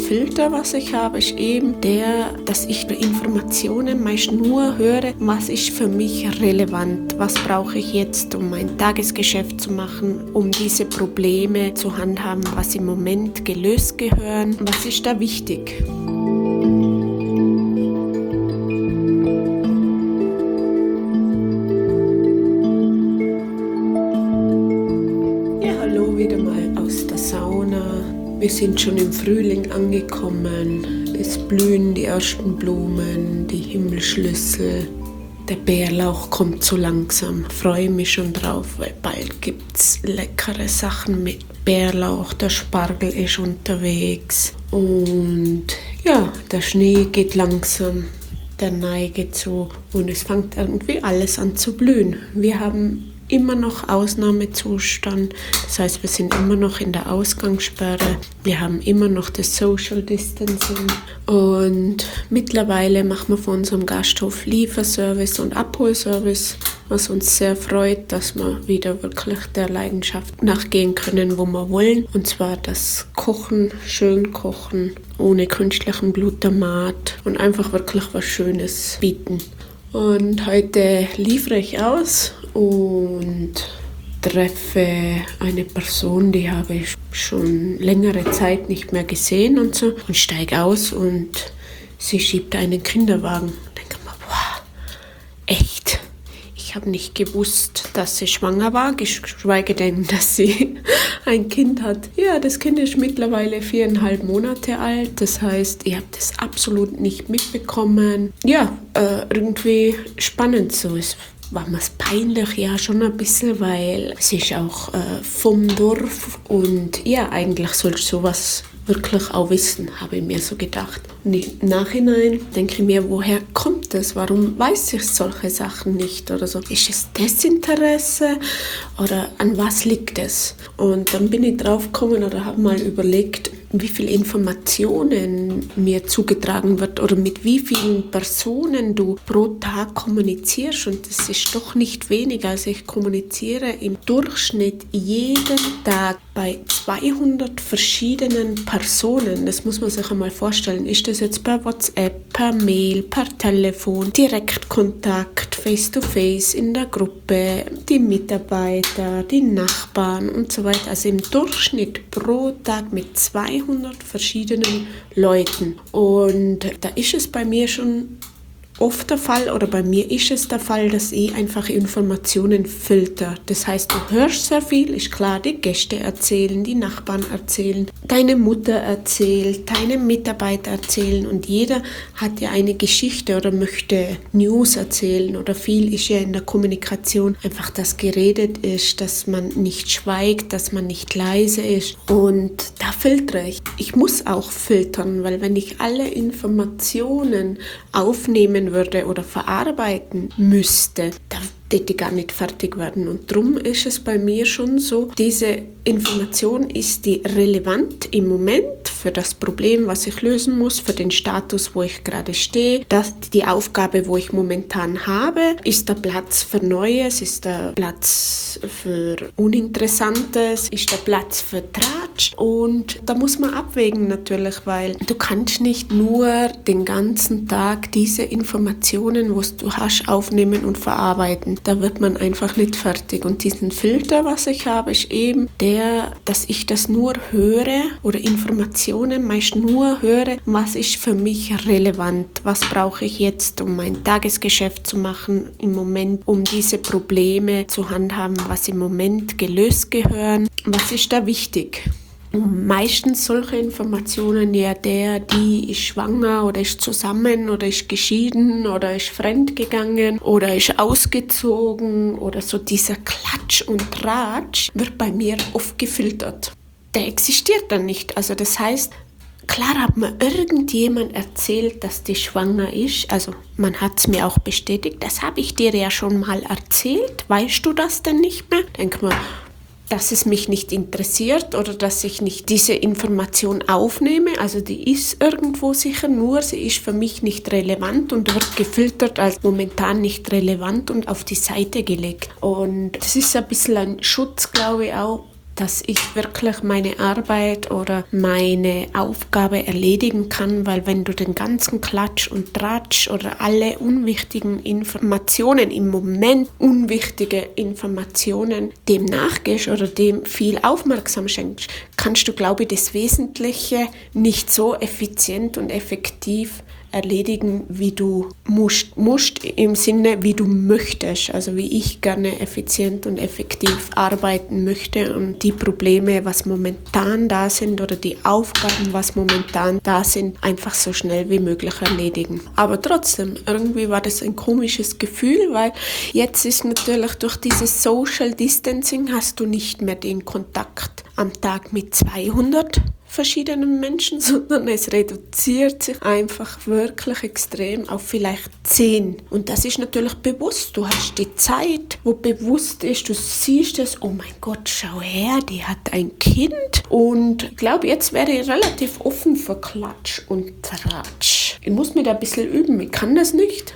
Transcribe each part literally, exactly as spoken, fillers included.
Filter, was ich habe, ist eben der, dass ich die Informationen meist nur höre, was ist für mich relevant, was brauche ich jetzt, um mein Tagesgeschäft zu machen, um diese Probleme zu handhaben, was im Moment gelöst gehören, was ist da wichtig. Wieder mal aus der Sauna. Wir sind schon im Frühling angekommen. Es blühen die ersten Blumen, die Himmelsschlüssel. Der Bärlauch kommt so langsam. Ich freue mich schon drauf, weil bald gibt es leckere Sachen mit Bärlauch. Der Spargel ist unterwegs. Und ja, der Schnee geht langsam der Neige zu. Und es fängt irgendwie alles an zu blühen. Wir haben immer noch Ausnahmezustand, das heißt, wir sind immer noch in der Ausgangssperre, wir haben immer noch das Social Distancing und mittlerweile machen wir von unserem Gasthof Lieferservice und Abholservice, was uns sehr freut, dass wir wieder wirklich der Leidenschaft nachgehen können, wo wir wollen, und zwar das Kochen, schön kochen, ohne künstlichen Glutamat und einfach wirklich was Schönes bieten. Und heute liefere ich aus und treffe eine Person, die habe ich schon längere Zeit nicht mehr gesehen und so, und steige aus und sie schiebt einen Kinderwagen. Ich denke mir, wow, echt? Ich habe nicht gewusst, dass sie schwanger war, geschweige denn, dass sie ein Kind hat. Ja, das Kind ist mittlerweile viereinhalb Monate alt. Das heißt, ich habe das absolut nicht mitbekommen. Ja, äh, irgendwie spannend so. Es war mir peinlich, ja, schon ein bisschen, weil es ist auch äh, vom Dorf und ja, eigentlich sollst du sowas wirklich auch wissen, habe ich mir so gedacht. Und im Nachhinein denke ich mir, woher kommt das? Warum weiß ich solche Sachen nicht oder so? Ist es Desinteresse oder an was liegt es? Und dann bin ich drauf gekommen oder habe mal überlegt, wie viele Informationen mir zugetragen wird oder mit wie vielen Personen du pro Tag kommunizierst. Und das ist doch nicht wenig. Also ich kommuniziere im Durchschnitt jeden Tag bei zweihundert verschiedenen Personen. Das muss man sich einmal vorstellen. Ist das jetzt per WhatsApp, per Mail, per Telefon, Direktkontakt, Face-to-Face in der Gruppe, die Mitarbeiter, die Nachbarn und so weiter. Also im Durchschnitt pro Tag mit zweihundert verschiedenen Leuten. Und da ist es bei mir schon oft der Fall, oder bei mir ist es der Fall, dass ich einfach Informationen filter. Das heißt, du hörst sehr viel, ist klar, die Gäste erzählen, die Nachbarn erzählen, deine Mutter erzählt, deine Mitarbeiter erzählen und jeder hat ja eine Geschichte oder möchte News erzählen, oder viel ist ja in der Kommunikation einfach, dass geredet ist, dass man nicht schweigt, dass man nicht leise ist, und da filtere ich. Ich muss auch filtern, weil wenn ich alle Informationen aufnehmen würde oder verarbeiten müsste, dann würde ich gar nicht fertig werden. Und darum ist es bei mir schon so, diese Information ist die relevant im Moment für das Problem, was ich lösen muss, für den Status, wo ich gerade stehe. Das, die Aufgabe, wo ich momentan habe, ist der Platz für Neues, ist der Platz für Uninteressantes, ist der Platz für Tratsch. Und da muss man abwägen natürlich, weil du kannst nicht nur den ganzen Tag diese Informationen, was du hast, aufnehmen und verarbeiten. Da wird man einfach nicht fertig. Und diesen Filter, was ich habe, ist eben der, dass ich das nur höre oder Informationen meist nur höre, was ist für mich relevant, was brauche ich jetzt, um mein Tagesgeschäft zu machen im Moment, um diese Probleme zu handhaben, was im Moment gelöst gehören, was ist da wichtig. Meistens solche Informationen, ja, der, die ist schwanger oder ist zusammen oder ist geschieden oder ist fremdgegangen oder ist ausgezogen oder so, dieser Klatsch und Tratsch wird bei mir oft gefiltert. Der existiert dann nicht. Also das heißt, klar hat mir irgendjemand erzählt, dass die schwanger ist. Also man hat es mir auch bestätigt. Das habe ich dir ja schon mal erzählt. Weißt du das denn nicht mehr? Denk mal, dass es mich nicht interessiert oder dass ich nicht diese Information aufnehme. Also die ist irgendwo sicher, nur sie ist für mich nicht relevant und wird gefiltert als momentan nicht relevant und auf die Seite gelegt. Und das ist ein bisschen ein Schutz, glaube ich, auch dass ich wirklich meine Arbeit oder meine Aufgabe erledigen kann, weil wenn du den ganzen Klatsch und Tratsch oder alle unwichtigen Informationen, im Moment unwichtige Informationen, dem nachgehst oder dem viel Aufmerksam schenkst, kannst du, glaube ich, das Wesentliche nicht so effizient und effektiv erledigen, wie du musst. Musst im Sinne, wie du möchtest, also wie ich gerne effizient und effektiv arbeiten möchte und die Probleme, was momentan da sind oder die Aufgaben, was momentan da sind, einfach so schnell wie möglich erledigen. Aber trotzdem, irgendwie war das ein komisches Gefühl, weil jetzt ist natürlich durch dieses Social Distancing hast du nicht mehr den Kontakt am Tag mit zweihundert verschiedenen Menschen, sondern es reduziert sich einfach wirklich extrem auf vielleicht zehn. Und das ist natürlich bewusst. Du hast die Zeit, wo bewusst ist, du siehst es, oh mein Gott, schau her, die hat ein Kind. Und ich glaube, jetzt wäre ich relativ offen für Klatsch und Tratsch. Ich muss mir da ein bisschen üben, ich kann das nicht.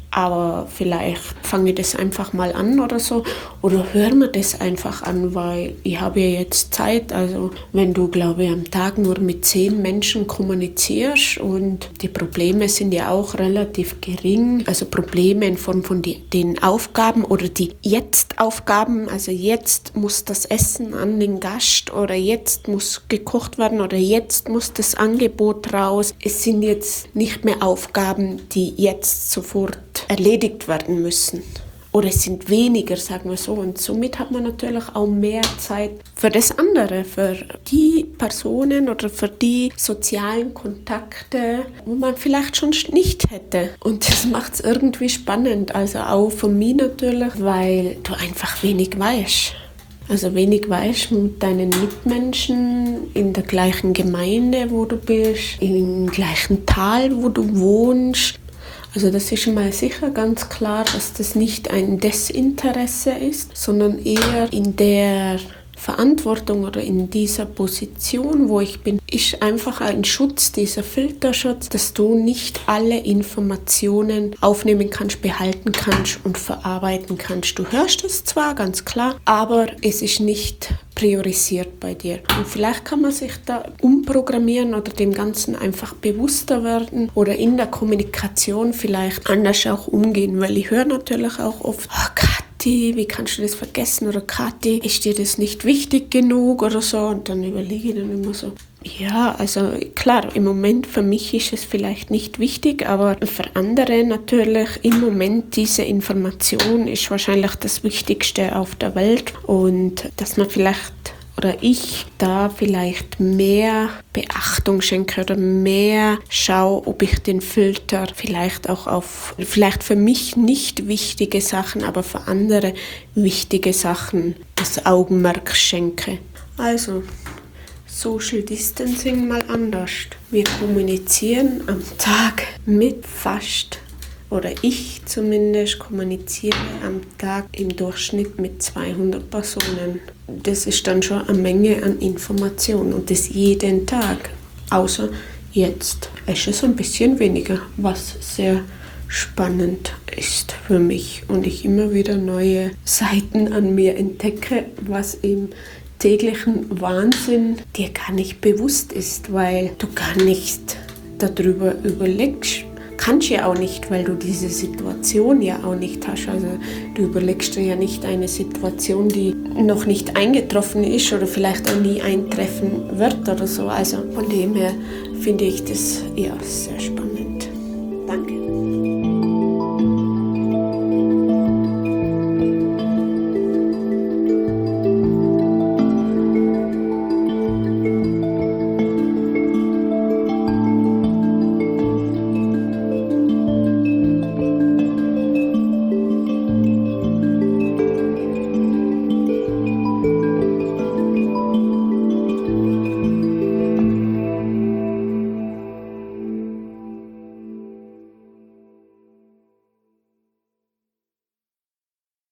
Aber vielleicht fange ich das einfach mal an oder so oder höre mir das einfach an, weil ich habe ja jetzt Zeit. Also wenn du, glaube ich, am Tag nur mit zehn Menschen kommunizierst und die Probleme sind ja auch relativ gering, also Probleme in Form von die, den Aufgaben oder die Jetzt-Aufgaben, also jetzt muss das Essen an den Gast oder jetzt muss gekocht werden oder jetzt muss das Angebot raus. Es sind jetzt nicht mehr Aufgaben, die jetzt sofort erledigt werden müssen. Oder es sind weniger, sagen wir so. Und somit hat man natürlich auch mehr Zeit für das andere, für die Personen oder für die sozialen Kontakte, wo man vielleicht schon nicht hätte. Und das macht es irgendwie spannend. Also auch für mich natürlich, weil du einfach wenig weißt. Also wenig weißt mit deinen Mitmenschen in der gleichen Gemeinde, wo du bist, im gleichen Tal, wo du wohnst. Also das ist schon mal sicher ganz klar, dass das nicht ein Desinteresse ist, sondern eher in der Verantwortung oder in dieser Position, wo ich bin, ist einfach ein Schutz, dieser Filterschutz, dass du nicht alle Informationen aufnehmen kannst, behalten kannst und verarbeiten kannst. Du hörst es zwar, ganz klar, aber es ist nicht priorisiert bei dir. Und vielleicht kann man sich da umprogrammieren oder dem Ganzen einfach bewusster werden oder in der Kommunikation vielleicht anders auch umgehen, weil ich höre natürlich auch oft, oh Kathi, wie kannst du das vergessen? Oder Kathi, ist dir das nicht wichtig genug oder so? Und dann überlege ich dann immer so, ja, also klar, im Moment für mich ist es vielleicht nicht wichtig, aber für andere natürlich im Moment diese Information ist wahrscheinlich das Wichtigste auf der Welt und dass man vielleicht oder ich da vielleicht mehr Beachtung schenke oder mehr schaue, ob ich den Filter vielleicht auch auf, vielleicht für mich nicht wichtige Sachen, aber für andere wichtige Sachen das Augenmerk schenke. Also Social Distancing mal anders. Wir kommunizieren am Tag mit fast, oder ich zumindest kommuniziere am Tag im Durchschnitt mit zweihundert Personen. Das ist dann schon eine Menge an Informationen und das jeden Tag. Außer jetzt ist es ein bisschen weniger, was sehr spannend ist für mich und ich immer wieder neue Seiten an mir entdecke, was im täglichen Wahnsinn dir gar nicht bewusst ist, weil du gar nicht darüber überlegst. Kannst ja auch nicht, weil du diese Situation ja auch nicht hast. Also du überlegst dir ja nicht eine Situation, die noch nicht eingetroffen ist oder vielleicht auch nie eintreffen wird oder so. Also von dem her finde ich das ja sehr spannend. Danke.